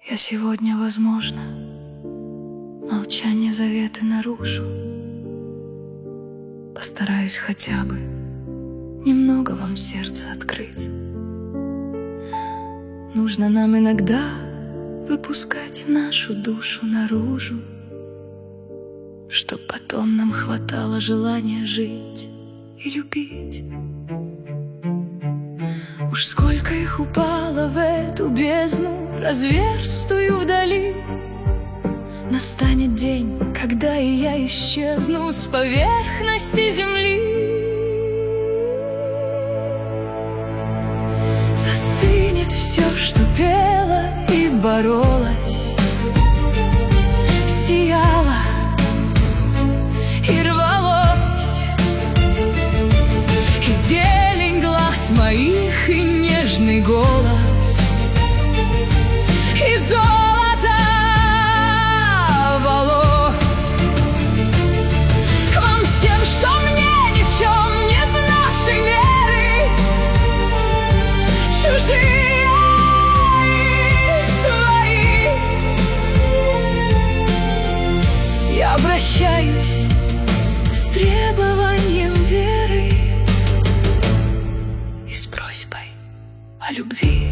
Я сегодня, возможно, молчание заветы нарушу. Постараюсь хотя бы немного вам сердце открыть. Нужно нам иногда выпускать нашу душу наружу, чтоб потом нам хватало желания жить и любить. Уж сколько их упало в эту бездну разверстую вдали. Настанет день, когда и я исчезну с поверхности земли. Застынет все, что пело и боролось, сияло и рвалось, и зелень глаз моих, и нежный голос, и золото волос. К вам всем, что мне ни в чем не знавшей веры, чужие и свои, я обращаюсь с требованием веры и с просьбой о любви.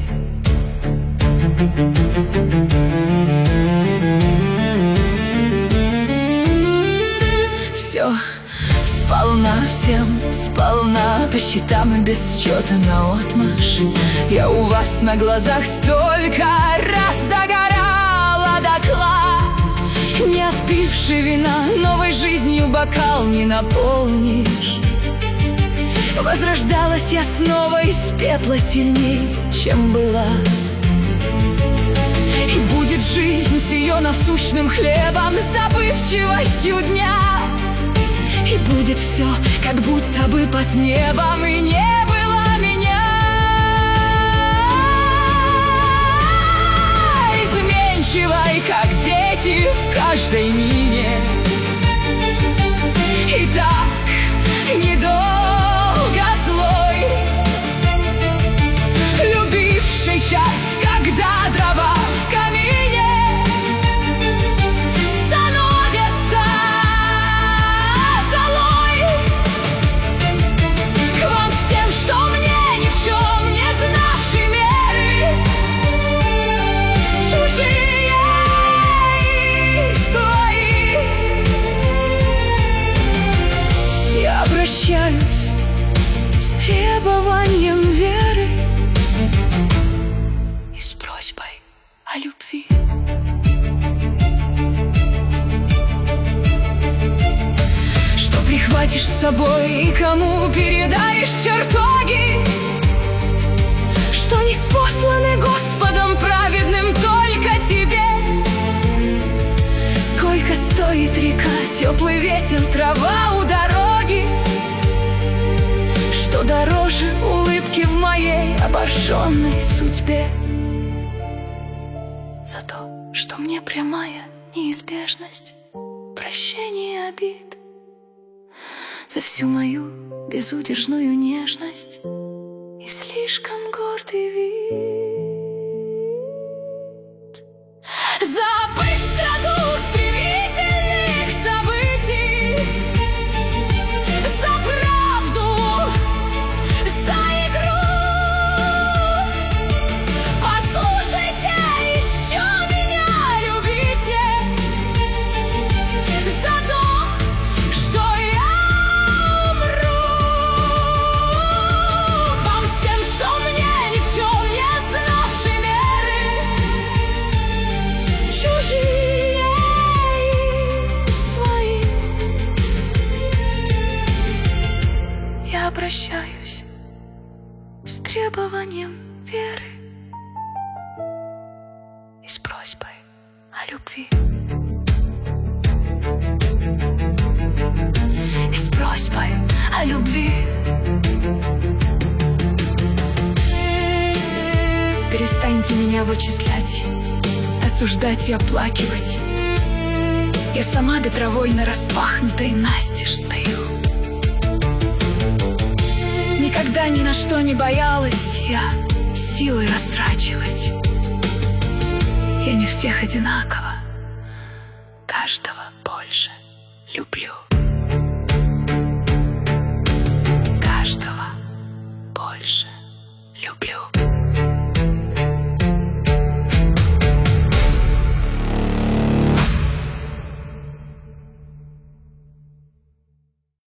Все сполна, всем сполна, по счетам и без счета наотмашь. Я у вас на глазах столько раз догорала дотла. Не отпивши вина, новой жизнью бокал не наполнишь. Возрождалась я снова из пепла сильней, чем была. И будет жизнь с ее насущным хлебом, забывчивостью дня. И будет все, как будто бы под небом, и не было меня. Изменчивой, как дети в каждой мине, и так недолго злой, любивший час, когда дрова в камине становятся золой. К вам всем, что мне ни в чем не знавши меры, чужие и свои, я обращаюсь с требованием веры и с просьбой о любви. Что прихватишь с собой и кому передаешь чертоги, что не спосланы Господом праведным только тебе. Сколько стоит река, теплый ветер, трава у дороги, что дороже улыбки в моей обожженной судьбе. За то, что мне прямая неизбежность прощения обид, за всю мою безудержную нежность и слишком гордый вид, за быстроту стремительных событий, за правду, за игру. Послушайте, еще меня любите, за то, что я умру. Вам всем, что мне ни в чем не знавши меры, чужие и свои, я обращаюсь с требованием веры и с просьбой о любви. И с просьбой о любви. Перестаньте меня вычислять, осуждать и оплакивать. Я сама до травой на распахнутой настежь стою. Никогда ни на что не боялась я силы растрачивать. Я не в всех одинаково, каждого больше люблю.